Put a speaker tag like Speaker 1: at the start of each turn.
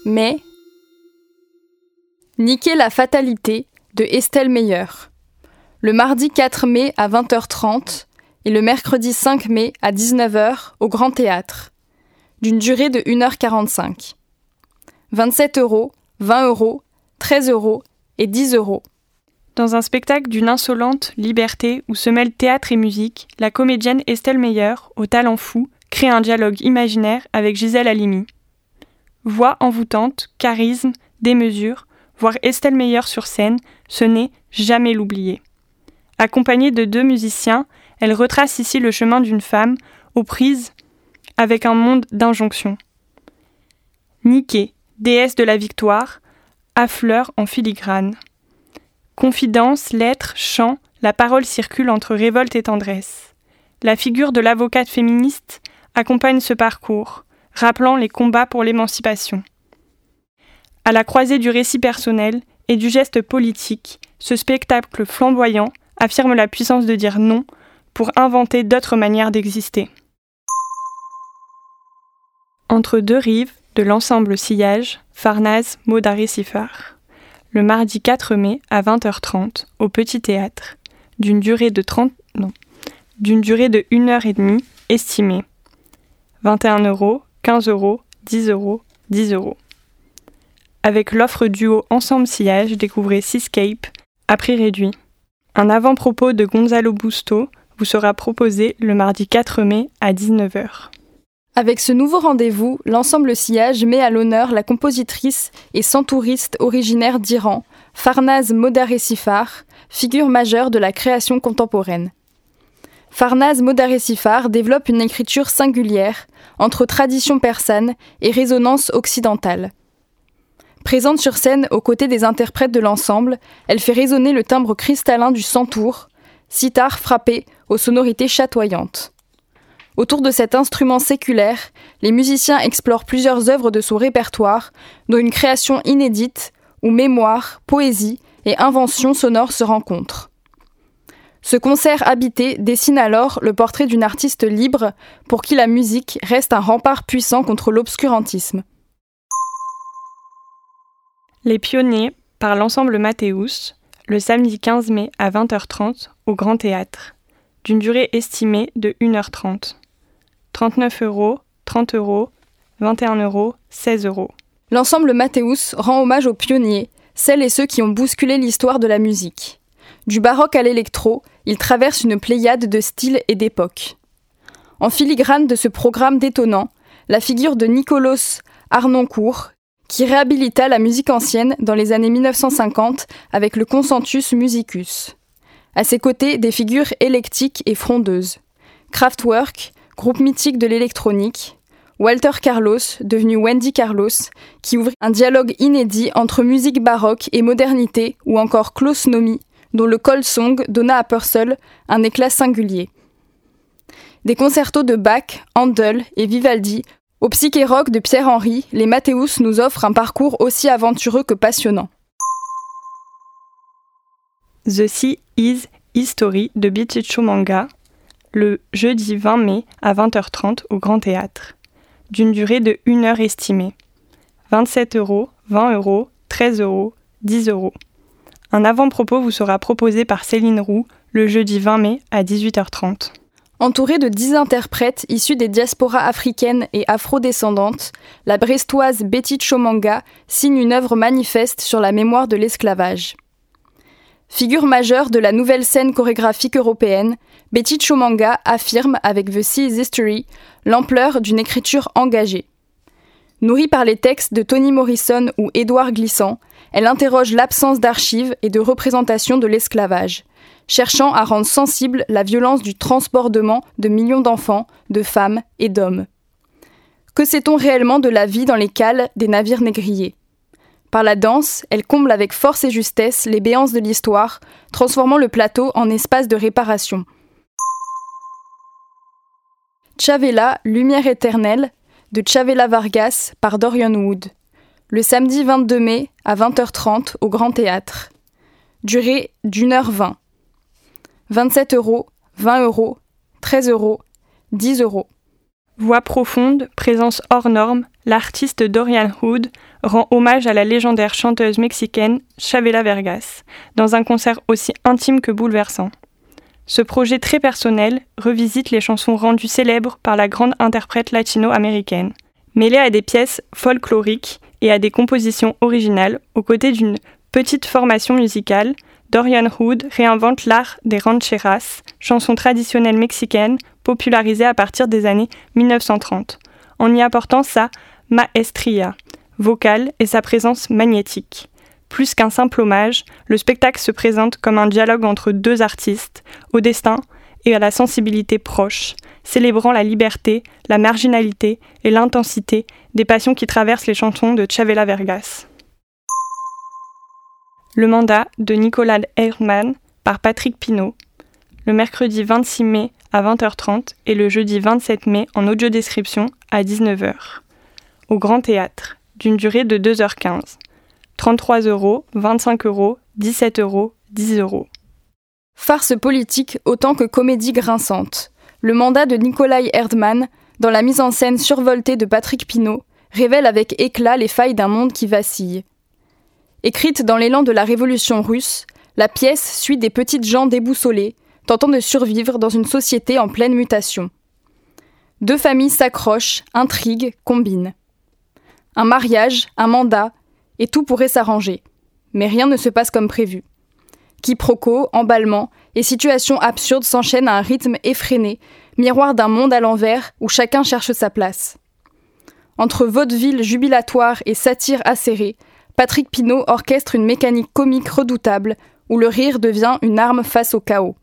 Speaker 1: mai. Niquer la fatalité de Estelle Meyer. Le mardi 4 mai à 20h30 et le mercredi 5 mai à 19h au Grand Théâtre, d'une durée de 1h45. 27 €, 20 €, 13 € et 10 €.
Speaker 2: Dans un spectacle d'une insolente liberté où se mêlent théâtre et musique, la comédienne Estelle Meyer, au talent fou, crée un dialogue imaginaire avec Gisèle Halimi. Voix envoûtante, charisme, démesure, voir Estelle Meyer sur scène, ce n'est jamais l'oublier. Accompagnée de 2 musiciens, elle retrace ici le chemin d'une femme aux prises avec un monde d'injonctions. Nike, déesse de la victoire, affleure en filigrane. Confidences, lettres, chants, la parole circule entre révolte et tendresse. La figure de l'avocate féministe accompagne ce parcours, rappelant les combats pour l'émancipation. À la croisée du récit personnel et du geste politique, ce spectacle flamboyant affirme la puissance de dire non pour inventer d'autres manières d'exister. Entre deux rives de l'ensemble Sillage, Farnaz Modari Sifar. Le mardi 4 mai à 20h30 au Petit Théâtre, d'une durée de 1h30 estimée. 21 €, 15 €, 10 €, 10 €. Avec l'offre duo Ensemble Sillage, découvrez Seascape à prix réduit. Un avant-propos de Gonzalo Busto vous sera proposé le mardi 4 mai à 19h.
Speaker 1: Avec ce nouveau rendez-vous, l'ensemble Sillage met à l'honneur la compositrice et centouriste originaire d'Iran, Farnaz Modarresifar, figure majeure de la création contemporaine. Farnaz Modarresifar développe une écriture singulière entre tradition persane et résonance occidentale. Présente sur scène aux côtés des interprètes de l'ensemble, elle fait résonner le timbre cristallin du santour, sitar frappé aux sonorités chatoyantes. Autour de cet instrument séculaire, les musiciens explorent plusieurs œuvres de son répertoire, dont une création inédite, où mémoire, poésie et invention sonore se rencontrent. Ce concert habité dessine alors le portrait d'une artiste libre pour qui la musique reste un rempart puissant contre l'obscurantisme.
Speaker 2: Les Pionniers par l'ensemble Mathéus, le samedi 15 mai à 20h30 au Grand Théâtre, d'une durée estimée de 1h30. 39 €, 30 €, 21 €, 16 €.
Speaker 1: L'ensemble Mathéus rend hommage aux pionniers, celles et ceux qui ont bousculé l'histoire de la musique. Du baroque à l'électro, il traverse une pléiade de styles et d'époques. En filigrane de ce programme détonnant, la figure de Nicolas Harnoncourt, qui réhabilita la musique ancienne dans les années 1950 avec le Consensus Musicus. À ses côtés, des figures électiques et frondeuses. Kraftwerk, groupe mythique de l'électronique, Walter Carlos, devenu Wendy Carlos, qui ouvrit un dialogue inédit entre musique baroque et modernité, ou encore Klaus Nomi, dont le call song donna à Purcell un éclat singulier. Des concertos de Bach, Handel et Vivaldi, au psyché rock de Pierre Henry, les Mathéus nous offrent un parcours aussi aventureux que passionnant.
Speaker 2: The Sea is History de Bichicho Manga, le jeudi 20 mai à 20h30 au Grand Théâtre, d'une durée de 1 heure estimée. 27 €, 20 €, 13 €, 10 €. Un avant-propos vous sera proposé par Céline Roux le jeudi 20 mai à 18h30.
Speaker 1: Entourée de 10 interprètes issus des diasporas africaines et afrodescendantes, la brestoise Betty Chomanga signe une œuvre manifeste sur la mémoire de l'esclavage. Figure majeure de la nouvelle scène chorégraphique européenne, Betty Chomanga affirme avec The Sea is History l'ampleur d'une écriture engagée. Nourrie par les textes de Toni Morrison ou Édouard Glissant, elle interroge l'absence d'archives et de représentation de l'esclavage, cherchant à rendre sensible la violence du transbordement de millions d'enfants, de femmes et d'hommes. Que sait-on réellement de la vie dans les cales des navires négriers ? Par la danse, elle comble avec force et justesse les béances de l'histoire, transformant le plateau en espace de réparation. Chavela, Lumière éternelle, de Chavela Vargas par Dorian Wood. Le samedi 22 mai à 20h30 au Grand Théâtre. Durée d'1h20. 27 €, 20 €, 13 €, 10 €.
Speaker 2: Voix profonde, présence hors norme, l'artiste Dorian Hood rend hommage à la légendaire chanteuse mexicaine Chavela Vargas, dans un concert aussi intime que bouleversant. Ce projet très personnel revisite les chansons rendues célèbres par la grande interprète latino-américaine. Mêlé à des pièces folkloriques et à des compositions originales, aux côtés d'une petite formation musicale, Dorian Hood réinvente l'art des rancheras, chansons traditionnelles mexicaines popularisées à partir des années 1930, en y apportant sa maestria vocale et sa présence magnétique. Plus qu'un simple hommage, le spectacle se présente comme un dialogue entre deux artistes, au destin et à la sensibilité proche, célébrant la liberté, la marginalité et l'intensité des passions qui traversent les chansons de Chavela Vargas. Le mandat de Nicolas Erdmann par Patrick Pinault, le mercredi 26 mai à 20h30 et le jeudi 27 mai en audio-description à 19h, au Grand Théâtre, d'une durée de 2h15. 33 €, 25 €, 17 €, 10 €.
Speaker 1: Farce politique autant que comédie grinçante. Le mandat de Nikolai Erdmann, dans la mise en scène survoltée de Patrick Pinault, révèle avec éclat les failles d'un monde qui vacille. Écrite dans l'élan de la révolution russe, la pièce suit des petites gens déboussolées, tentant de survivre dans une société en pleine mutation. Deux familles s'accrochent, intriguent, combinent. Un mariage, un mandat, et tout pourrait s'arranger. Mais rien ne se passe comme prévu. Quiproquos, emballements et situations absurdes s'enchaînent à un rythme effréné, miroir d'un monde à l'envers où chacun cherche sa place. Entre vaudeville jubilatoire et satire acérée, Patrick Pinault orchestre une mécanique comique redoutable où le rire devient une arme face au chaos.